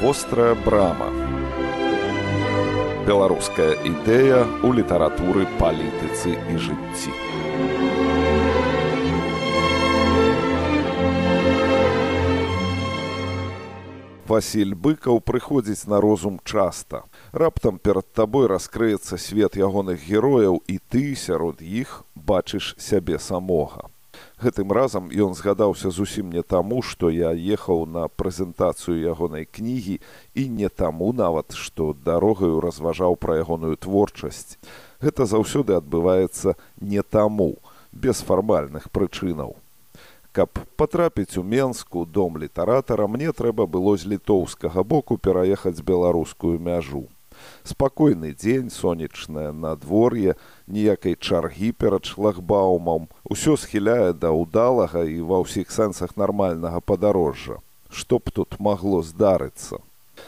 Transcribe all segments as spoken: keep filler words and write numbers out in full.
Вострая брама. Беларуская ідэя ў літаратуры, палітыцы і жыцці. Васіль Быкаў прыходзіць на розум часта. Раптам перад табой раскрыецца свет ягоных герояў, і ты сярод іх бачыш сябе самога. Гэтым разам ён згадаўся зусім не таму, што я ехаў на прэзентацыю ягонай кнігі, і не таму нават, што дарогаю разважаў пра ягоную творчасць. Гэта заўсёды адбываецца не таму, без фармальных прычынаў. Каб патрапіць у Менск у дом літаратара, мне трэба было з літоўскага боку пераехаць беларускую мяжу. Спакойны дзень, сонечнае надвор'е, ніякай чаргі перад шлагбаумам, усё схіляе да ўдалага і ва ўсіх сэнсах нармальнага падарожжа. Што б тут магло здарыцца?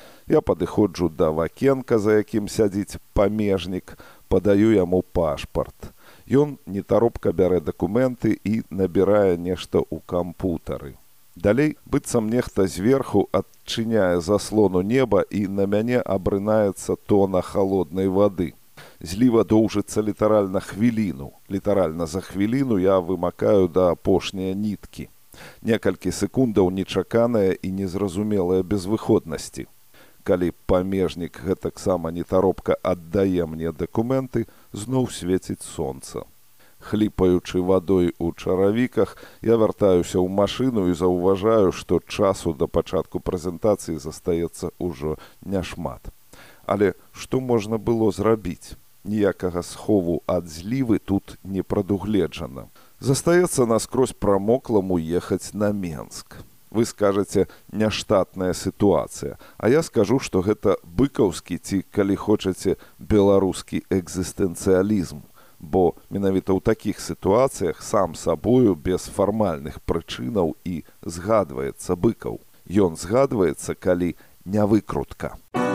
Я падыходжу да вакенка, за якім сядзіць памежнік, падаю яму пашпарт. Ён нетаропка бярэ дакументы і набірае нешта ў кампутары. Далей, быццам нехта зверху адчыняе заслону неба, і на мяне абрынаецца тона халоднай вады. Зліва доўжыцца літаральна хвіліну. Літаральна за хвіліну я вымакаю да апошняе ніткі. Некалькі секундаў нечаканае і незразумелае безвыходнасці. Калі памежнік гэтаксама нетаропка аддае мне дакументы, зноў свеціць сонца. Хліпаючы вадой у чаравіках, я вяртаюся ў машыну і заўважаю, што часу да пачатку прэзентацыі застаецца ўжо няшмат. Але што можна было зрабіць? Ніякага схову ад злівы тут не прадугледжана. Застаецца наскрозь прамокламу ехаць на Менск. Вы скажаце, няштатная сітуацыя, а я скажу, што гэта быкаўскі ці, калі хочаце, беларускі экзістэнцыялізм. Бо менавіта ў такіх сітуацыях сам сабою без фармальных прычынаў і згадваецца Быкаў. Ён згадваецца, калі не выкрутка.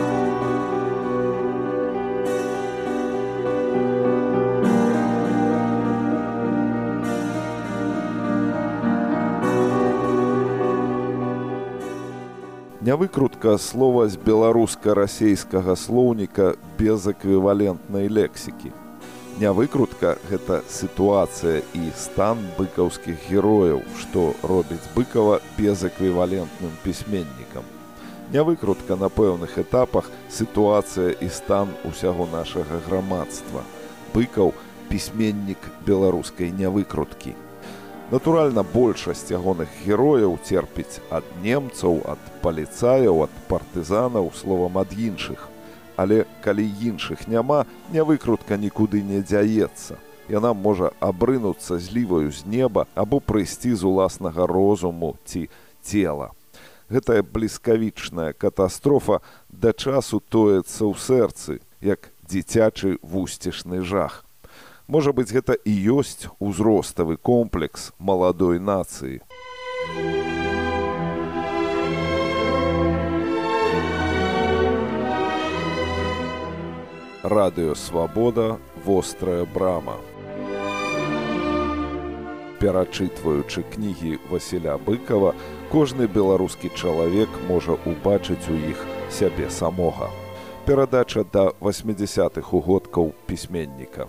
Нявыкрутка слова з беларуска-расейскага слоўніка без эквівалентнай лексікі. Нявыкрутка – гэта сітуацыя і стан быкаўскіх герояў, што робіць Быкава безэквівалентным пісьменнікам. Нявыкрутка на пэўных этапах сітуацыя і стан усяго нашага грамадства. Быкаў – пісьменнік беларускай нявыкруткі. Натуральна, большасць ягоных герояў церпіць ад немцаў, ад паліцаяў, ад партызанаў, словам, ад іншых. Але калі іншых няма, нявыкрутка нікуды не дзяецца. Яна можа абрынуцца зліваю з неба або прыйсці з уласнага розуму ці цела. Гэтая бліскавічная катастрофа да часу тоецца ў сэрцы, як дзіцячы вусцішны жах. Можа быць, гэта і ёсць узроставы комплекс маладой нацыі. Радыё Свабода, вострая брама. Перачытваючы кнігі Васіля Быкава, кожны беларускі чалавек можа ўбачыць у іх сябе самога. Перадача да васьмідзясятых угодкаў пісьменніка.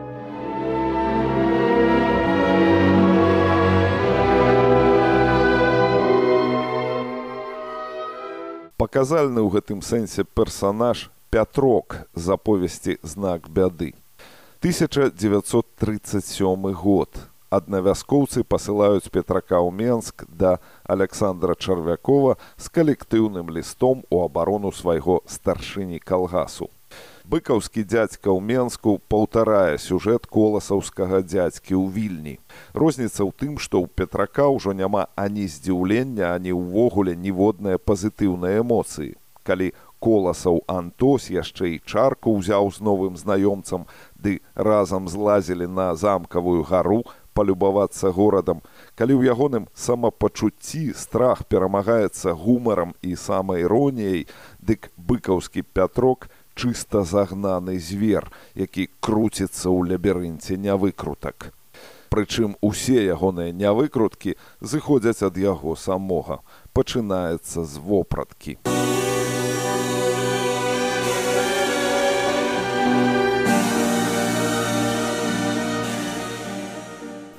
Паказальны ў гэтым сэнсе персанаж Пятрок з аповесці «Знак бяды». тысяча дзевяцьсот трыццаць сёмы год. Аднавяскоўцы пасылаюць Петрака ў Менск да Аляксандра Чарвякова з калектыўным лістом у абарону свайго старшыні калгасу. Быкаўскі дзядзька ў Менску паўтарае сюжэт коласаўскага дзядзькі ў Вільні. Розніца ў тым, што ў Петрака ўжо няма ані здзіўлення, ані ўвогуле ніводнай пазітыўнай эмоцыі. Калі Коласаў Антос яшчэ і чарку ўзяў з новым знаёмцам, ды разам злазілі на замкавую гару палюбавацца горадам, калі ў ягоным самапачуцці страх перамагаецца гумарам і самаіроніяй, дык быкаўскі Пятрок чыста загнаны звер, які круціцца ў лабірынце нявыкрутак. Прычым усе ягоныя нявыкруткі зыходзяць ад яго самога. Пачынаецца з вопраткі.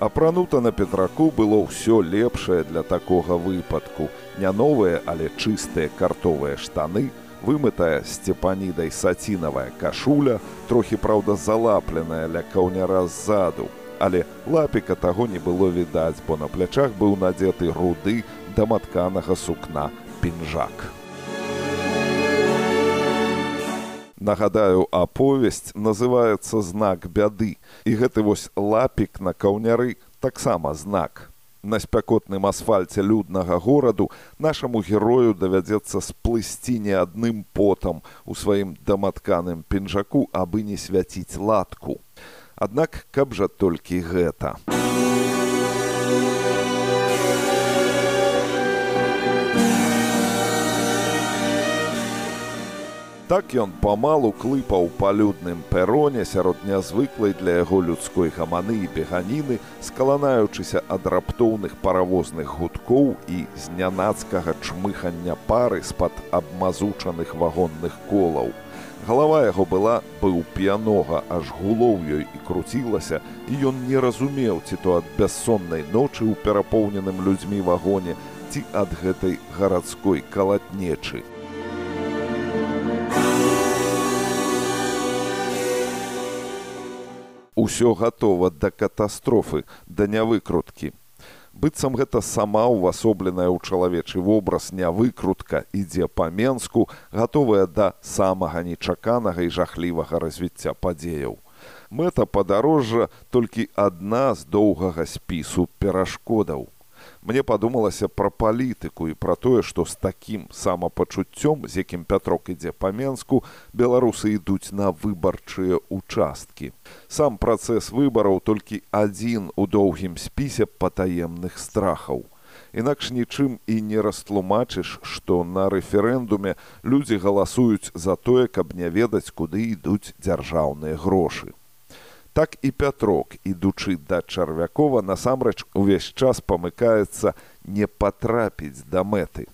Апранута на Петраку было ўсё лепшае для такога выпадку. Не новыя, але чыстыя картовыя штаны, вымытая сцепанідай сацінавая кашуля, трохі, праўда, залапленая ля каўняра ззаду. Але лапіка таго не было відаць, бо на плячах быў надзеты руды даматканага сукна пінжак. Нагадаю, аповесць называецца «Знак бяды», і гэты вось лапік на каўняры таксама знак. На спякотным асфальце люднага гораду нашаму герою давядзецца сплысці не адным потам у сваім даматканым пінжаку, абы не свяціць латку. Аднак, каб жа толькі гэта. Так ён памалу клыпаў па людным пероне сярод нязвыклай для яго людской гаманы і беганіны, скаланаючыся ад раптоўных паравозных гудкоў і знянацкага чмыхання пары з-пад абмазучаных вагонных колаў. Галава яго была паўп'янога, аж гулоў ёй і круцілася, і ён не разумеў, ці то ад бяссоннай ночы ў перапоўненым людзьмі вагоне, ці ад гэтай гарадской калатнечы. Усё гатова да катастрофы, да нявыкруткі. Быццам гэта сама ўвасобленая ў чалавечы вобраз нявыкрутка ідзе па Менску, гатовая да самага нечаканага і жахлівага развіцця падзеяў. Мэта падарожжа толькі адна з доўгага спісу перашкодаў. Мне падумалася пра палітыку і пра тое, што з такім самапачуццём, з якім Пятрок ідзе па Менску, беларусы ідуць на выбарчыя участкі. Сам працэс выбараў толькі адзін у доўгім спісе патаемных страхаў. Інакш нічым і не растлумачыш, што на рэферэндуме людзі галасуюць за тое, каб не ведаць, куды ідуць дзяржаўныя грошы. Так і Пятрок, ідучы да Чарвякова, насамрэч увесь час памыкаецца не патрапіць да мэты.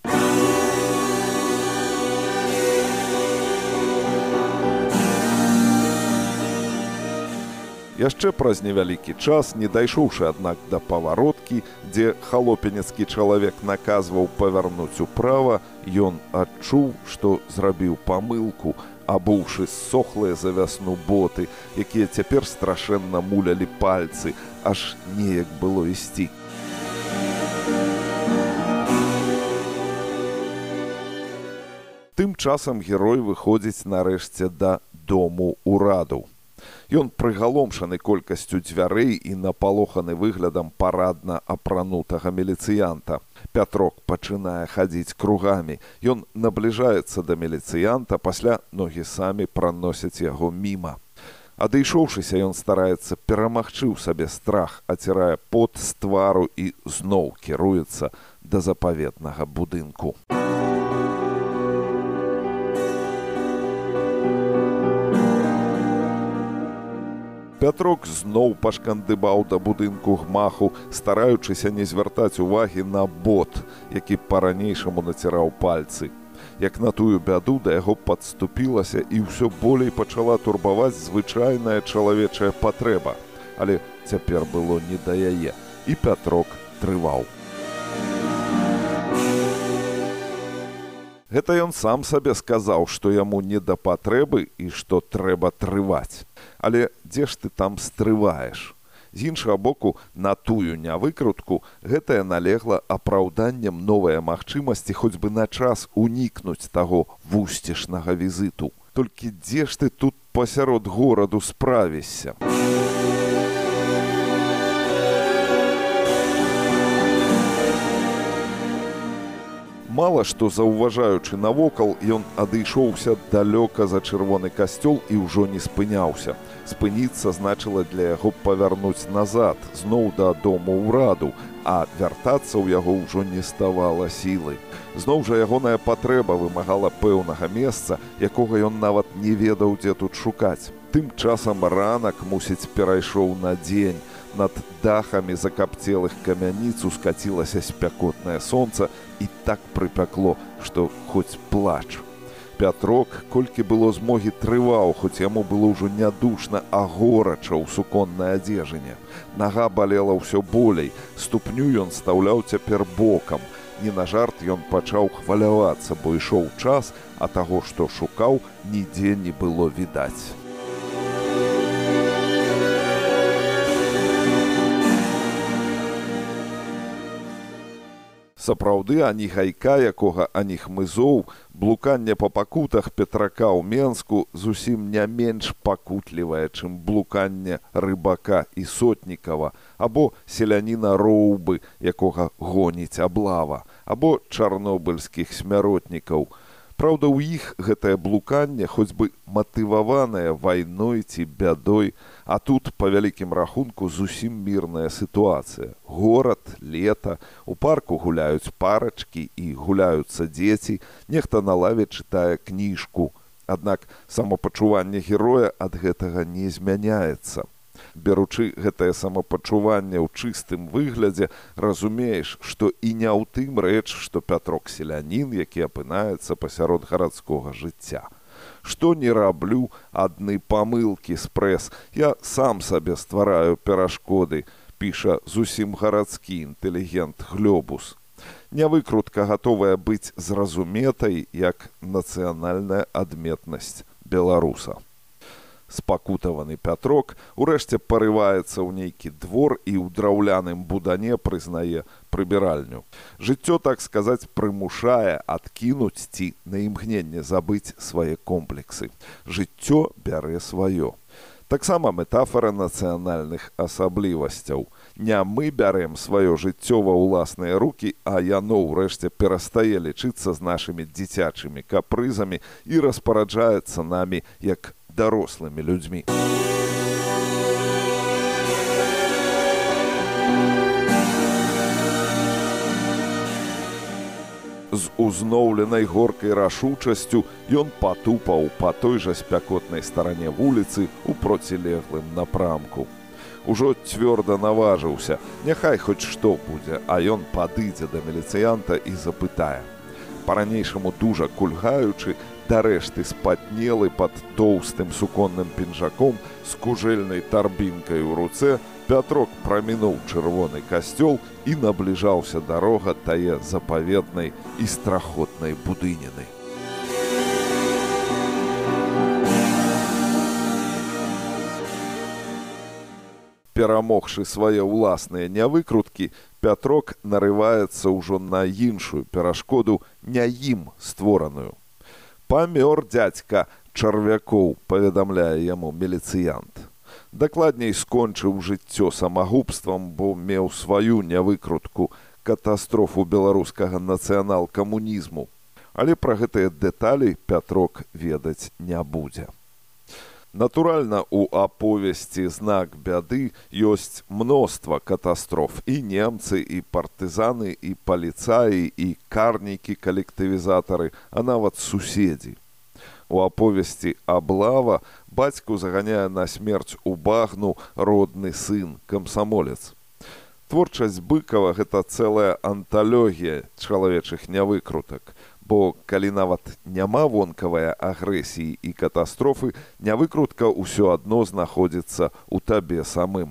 Яшчэ праз невялікі час, не дайшоўшы, аднак, да павароткі, дзе халопенецкі чалавек наказваў павярнуць управа, ён адчуў, што зрабіў памылку, абуўшы ссохлыя за вясну боты, якія цяпер страшэнна мулялі пальцы, аж неяк было ісці. Тым часам герой выходзіць нарэшце да дому ўраду. Ён прыгаломшаны колькасцю дзвярэй і напалоханы выглядам парадна апранутага міліцыянта. Пятрок пачынае хадзіць кругамі. Ён набліжаецца да міліцыянта, пасля ногі самі праносяць яго міма. Адышоўшыся, ён стараецца перамагчы ў сабе страх, ацірае пот з твару і зноў кіруецца да запаветнага будынку. Пятрок зноў пашкандыбаў да будынку гмаху, стараючыся не звяртаць увагі на бот, які па-ранейшаму націраў пальцы. Як на тую бяду, да яго падступілася і ўсё болей пачала турбаваць звычайная чалавечая патрэба. Але цяпер было не да яе, і Пятрок трываў. Гэта ён сам сабе сказаў, што яму не да патрэбы і што трэба трываць. Але дзе ж ты там стрываеш? З іншага боку, на тую нявыкрутку гэтае налегла апраўданнем новыя магчымасці хоць бы на час унікнуць таго вусцішнага візіту. Толькі дзе ж ты тут пасярод гораду справішся? Мала што заўважаючы навокал, ён адышоўся далёка за чырвоны касцёл і ўжо не спыняўся. Спыніцца значыла для яго павярнуць назад, зноў да дому ўраду, а вяртацца ў яго ўжо не ставала сілы. Зноў жа ягоная патрэба вымагала пэўнага месца, якога ён нават не ведаў, дзе тут шукаць. Тым часам ранак, мусіць, перайшоў на дзень. Над дахамі закапцелых камяніц ускацілася спякотнае сонца і так прыпякло, што хоць плач. Пятрок, колькі было змогі, трываў, хоць яму было ўжо нядушна, а горача ў суконнай адзежыне. Нага балела ўсё болей, ступню ён стаўляў цяпер бокам. Не на жарт ён пачаў хвалявацца, бо ішоў час, а таго, што шукаў, нідзе не было відаць. Сапраўды, ані гайка, якога ані хмызоў, блуканне па пакутах Петрака ў Менску зусім не менш пакутлівае, чым блуканне рыбака і сотнікава, або селяніна Роўбы, якога гоніць аблава, або чарнобыльскіх смяротнікаў. Праўда, у іх гэтае блуканне хоць бы матываванае вайной ці бядой, а тут, па вялікім рахунку, зусім мірная сітуацыя. Горад, лета, у парку гуляюць парачкі і гуляюцца дзеці, нехта на лаве чытае кніжку. Аднак самапачуванне героя ад гэтага не змяняецца. Беручы гэтае самапачуванне ў чыстым выглядзе, разумееш, што і не ў тым рэч, што Пятрок селянін, які апынаецца пасярод гарадскога жыцця. Што не раблю, адны памылкі спрэс, я сам сабе ствараю перашкоды, піша зусім гарадскі інтэлігент Глёбус. Нявыкрутка гатовая быць зразуметай, як нацыянальная адметнасць беларуса. Спакутаваны Пятрок урэшце парываецца ў нейкі двор і ў драўляным будане прызнае прыбіральню. Жыццё, так сказаць, прымушае адкінуць ці на імгненне забыць свае комплексы. Жыццё бярэ сваё. Таксама метафара нацыянальных асаблівасцяў. Не мы бярэм сваё жыццё ва ўласныя рукі, а яно ўрэшце перастае лічыцца з нашымі дзіцячымі капрызамі і распараджаецца намі як дарослымі людзьмі. З узноўленай горкай рашучасцю ён патупаў па той жа спякотнай старане вуліцы ў процілеглым напрамку. Ужо цвёрда наважыўся, няхай хоць што будзе, а ён падыдзе да міліцыянта і запытае. Па-ранейшаму дужа кульгаючы, дарэшты спатнелы пад тоўстым суконным пінжаком з кужэльнай тарбінкай у руцэ, Пятрок прамінуў чырвоны касцёл і набліжаўся дарога тае запаветнай і страхотнай будыніны. Перамогшы свае ўласныя нявыкруткі, Пятрок нарываецца ўжо на іншую перашкоду, не ім створаную. «Памёр дзядзька чарвякоў», паведамляе яму міліцыянт. Дакладней, скончыў жыццё самагубствам, бо меў сваю нявыкрутку, катастрофу беларускага нацыянал-камунізму. Але пра гэтыя дэталі Пятрок ведаць не будзе. Натуральна, у аповесці «Знак бяды» ёсць мноства катастроф. І немцы, і партызаны, і паліцаі, і карнікі-калектывізатары, а нават суседзі. У аповесці «Аблава» бацьку заганяе на смерць у багну родны сын, камсамолец. Творчасць Быкава – гэта цэлая анталогія чалавечых нявыкрутак. Бо калі нават няма вонкавай агрэсіі і катастрофы, нявыкрутка ўсё адно знаходзіцца ў табе самым.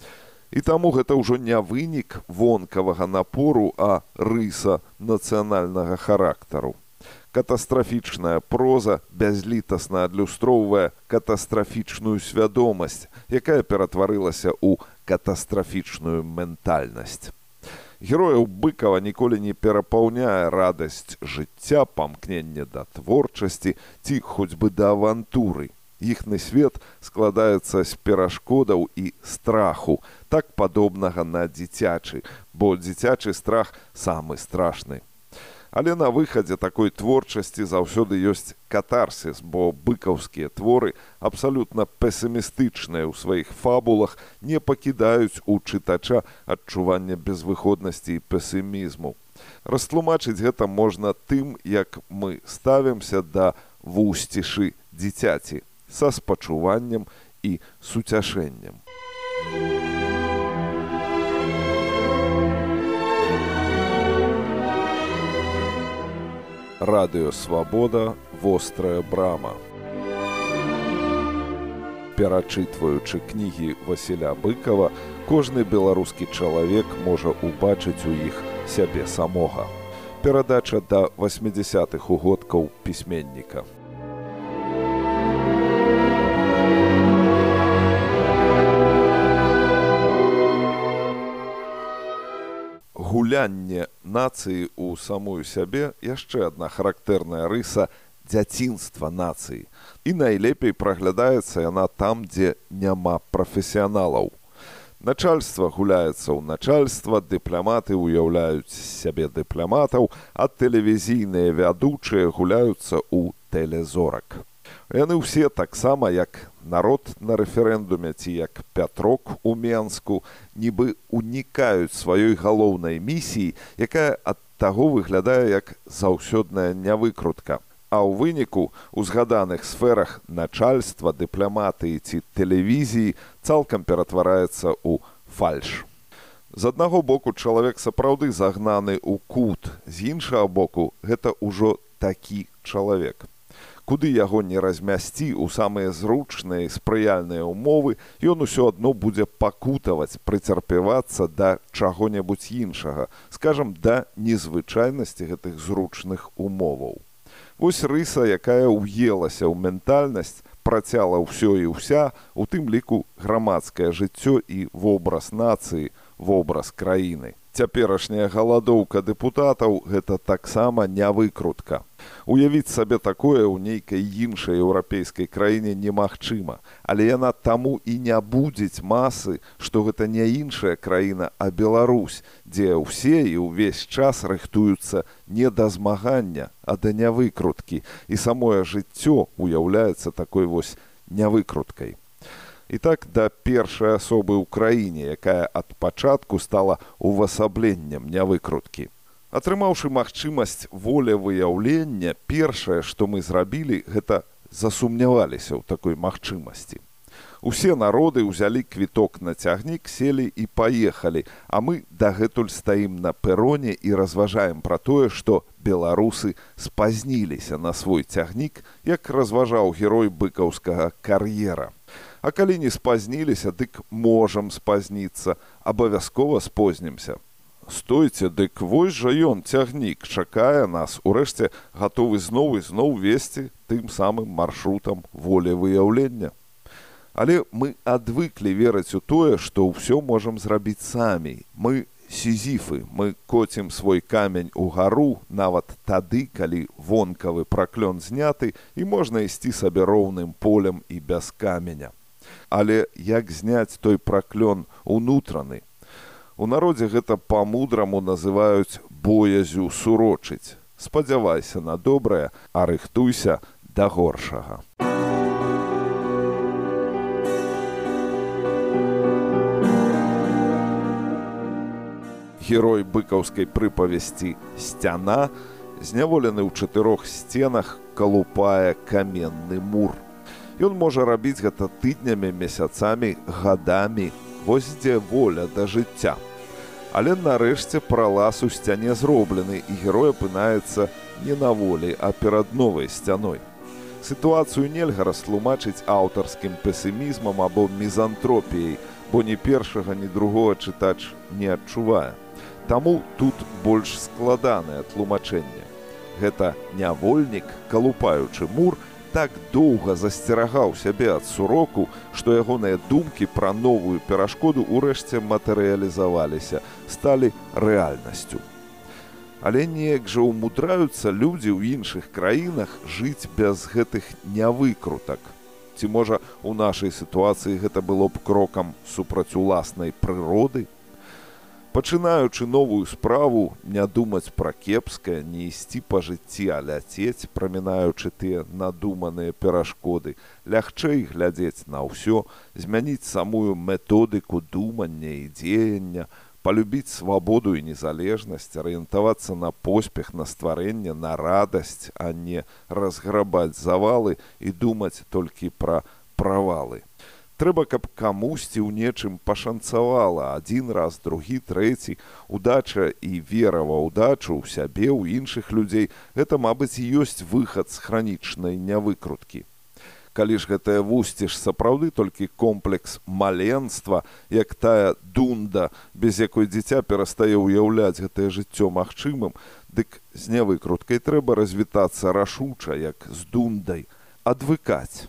І таму гэта ўжо не вынік вонкавага напору, а рыса нацыянальнага характару. Катастрафічная проза бязлітасна адлюстроўвае катастрафічную свядомасць, якая ператварылася ў катастрафічную ментальнасць. Герояў Быкава ніколі не перапаўняе радасць жыцця, памкненне да творчасці ці хоць бы да авантуры. Іхны свет складаецца з перашкодаў і страху, так падобнага на дзіцячы, бо дзіцячы страх самы страшны. Але на выхадзе такой творчасці заўсёды ёсць катарсіс, бо быкаўскія творы, абсалютна песімістычныя ў сваіх фабулах, не пакідаюць у чытача адчування безвыходнасці і песімізму. Растлумачыць гэта можна тым, як мы ставімся да вусцішы дзіцяці, са спачуваннем і суцяшэннем. Радыё Свабода, вострая брама. Перачытваючы кнігі Васіля Быкава, кожны беларускі чалавек можа ўбачыць у іх сябе самога. Перадача да васьмідзясятых угодкаў пісьменніка. Гулянне нацыі ў самую сябе яшчэ адна характэрная рыса дзяцінства нацыі. І найлепей праглядаецца яна там, дзе няма прафесіяналаў. Начальства гуляецца ў начальства, дыпламаты ўяўляюць сябе дыпламатаў, а тэлевізійныя вядучыя гуляюцца ў тэлезорак. Яны ўсе таксама, як народ на рэферэндуме ці як Пятрок у Менску, нібы унікаюць сваёй галоўнай місіі, якая ад таго выглядае як заўсёдная нявыкрутка. А ў выніку у згаданых сферах начальства, дыпламатыі ці тэлевізіі цалкам ператвараецца ў фальш. З аднаго боку чалавек сапраўды загнаны ў кут, з іншага боку гэта ўжо такі чалавек. Куды яго не размясці ў самыя зручныя і спрыяльныя ўмовы, ён усё адно будзе пакутаваць, прыцярпевацца да чаго-небудзь іншага, скажам, да незвычайнасці гэтых зручных умоваў. Вось рыса, якая ўелася ў ментальнасць, працяла ўсё і ўся, у тым ліку грамадскае жыццё і вобраз нацыі, вобраз краіны. Цяперашняя галадоўка дэпутатаў – гэта таксама нявыкрутка. Уявіць сабе такое ў нейкай іншай еўрапейскай краіне немагчыма, але яна таму і не будзець масы, што гэта не іншая краіна, а Беларусь, дзе ўсе і ўвесь час рыхтуюцца не да змагання, а да нявыкруткі, і самое жыццё уяўляецца такой вось нявыкруткай. І так да першай асобы ў краіне, якая ад пачатку стала увасабленнем нявыкруткі. Атрымаўшы магчымасць волевыяўлення, першае, што мы зрабілі, гэта засумняваліся ў такой магчымасці. Усе народы ўзялі квіток на цягнік, селі і паехалі, а мы дагэтуль стаім на пероне і разважаем пра тое, што беларусы спазніліся на свой цягнік, як разважаў герой быкаўскага кар'ера. А калі не спазніліся, дык можам спазніцца, абавязкова спознімся. Стойце, дык вось жа ён, цягнік, чакае нас, урэшце гатовы зноў і зноў весці тым самым маршрутам волевыяўлення. Але мы адвыклі верыць у тое, што ўсё можам зрабіць самі. Мы сізіфы, мы коцім свой камень угару, нават тады, калі вонкавы праклён зняты, і можна ісці сабе роўным полем і без каменя. Але як зняць той праклён унутраны? У народзе гэта па-мудраму называюць боязю сурочыць. Спадзявайся на добрае, а рыхтуйся да горшага. Герой быкаўскай прыпавесці «Сцяна» зняволены ў чатырох сценах калупае каменны мур. Ён можа рабіць гэта тыднямі, месяцамі, гадамі, вось дзе воля да жыцця. Але нарэшце пралаз у сцяне зроблены, і герой апынаецца не на волі, а перад новай сцяной. Сітуацыю нельга растлумачыць аўтарскім песімізмам або мізантропіяй, бо ні першага, ні другога чытач не адчувае. Таму тут больш складанае тлумачэнне. Гэта нявольнік, калупаючы мур, так доўга засцерагаў сябе ад суроку, што ягоныя думкі пра новую перашкоду ўрэшце матэрыялізаваліся, сталі рэальнасцю. Але неяк жа ўмудраюцца людзі ў іншых краінах жыць без гэтых нявыкрутак. Ці можа, у нашай сітуацыі гэта было б крокам супраць уласнай прыроды? Пачынаючы новую справу, не думаць пра кепскае, не ісці па жыцці, а ляцець, прамінаючы тыя надуманыя перашкоды, лягчэй глядзець на ўсё, змяніць самую методыку думання і дзеяння, палюбіць свабоду і незалежнасць, арыентавацца на поспех, на стварэнне, на радасць, а не разграбаць завалы і думаць толькі пра правалы. Трэба, каб камусьці ў нечым пашанцавала адзін раз, другі, трэці. Удача і вера ва ўдачу ў сябе, ў іншых людзей – гэта, мабыць, і ёсць выхад з хранічнай нявыкруткі. Калі ж гэтая вусціш сапраўды толькі комплекс маленства, як тая дунда, без якой дзіця перастае ўяўляць гэтае жыццё магчымым, дык з нявыкруткай трэба развітацца рашуча, як з дундай, адвыкаць.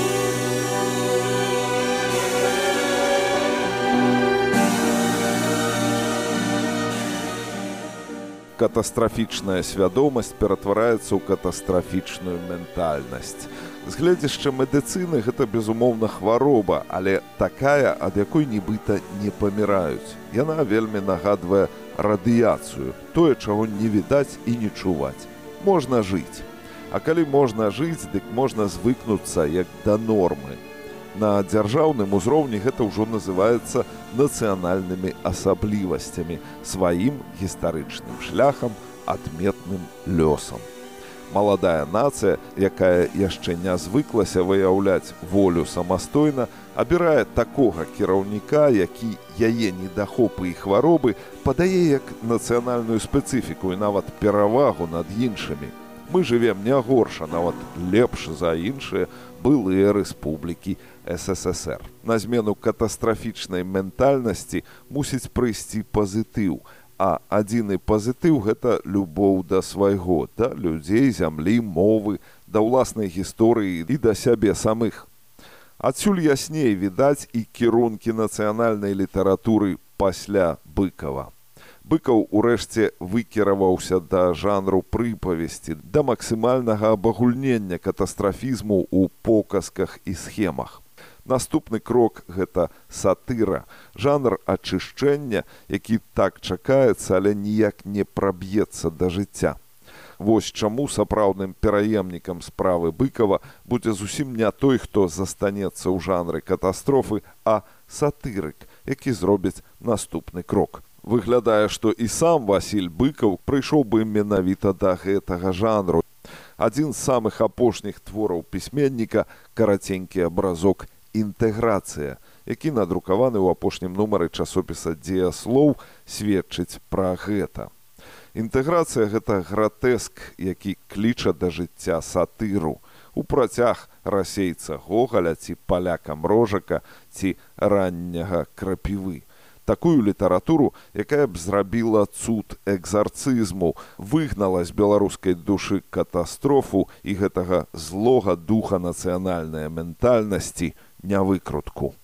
Катастрафічная свядомасць ператвараецца ў катастрафічную ментальнасць. З гледзяшча медыцыны гэта, безумоўна, хвароба, але такая, ад якой нібыта не паміраюць. Яна вельмі нагадвае радыяцыю, тое, чаго не відаць і не чуваць. Можна жыць. А калі можна жыць, дык можна звыкнуцца як да нормы. На дзяржаўным узроўні гэта ўжо называецца нацыянальнымі асаблівасцямі, сваім гістарычным шляхам, адметным лёсам. Маладая нацыя, якая яшчэ не звыклася выяўляць волю самастойна, абірае такога кіраўніка, які яе недахопы і хваробы падае як нацыянальную спецыфіку і нават перавагу над іншымі. Мы жывем не горш, а нават лепш за іншыя былыя рэспублікі эс эс эс эр. На змену катастрафічнай ментальнасці мусіць прыйсці пазітыў, а адзіны пазітыў – гэта любоў да свайго, да людзей, зямлі, мовы, да ўласнай гісторыі і да сябе самых. Адсюль ясней відаць і кірункі нацыянальнай літаратуры пасля Быкава. Быкаў урэшце выкіраваўся да жанру прыпавесці, да максімальнага абагульнення катастрафізму ў показках і схемах. Наступны крок – гэта сатыра, жанр ачышчэння, які так чакаецца, але ніяк не праб'ецца да жыцця. Вось чаму сапраўдным пераемнікам справы Быкава будзе зусім не той, хто застанецца ў жанры катастрофы, а сатырык, які зробіць наступны крок. Выглядае, што і сам Васіль Быкаў прыйшоў бы менавіта да гэтага жанру. Адзін з самых апошніх твораў пісьменніка – караценькі абразок «Інтэграцыя», які надрукаваны ў апошнім нумары часопіса «Дзеяслоў», сведчыць пра гэта. Інтэграцыя – гэта гратэск, які кліча да жыцця сатыру, у працяг расейца Гогаля ці паляка Мрожака ці ранняга Крапівы. Такую літаратуру, якая б зрабіла цуд экзарцызму, выгнала з беларускай душы катастрофу і гэтага злога духа нацыянальнай ментальнасці нявыкрутку.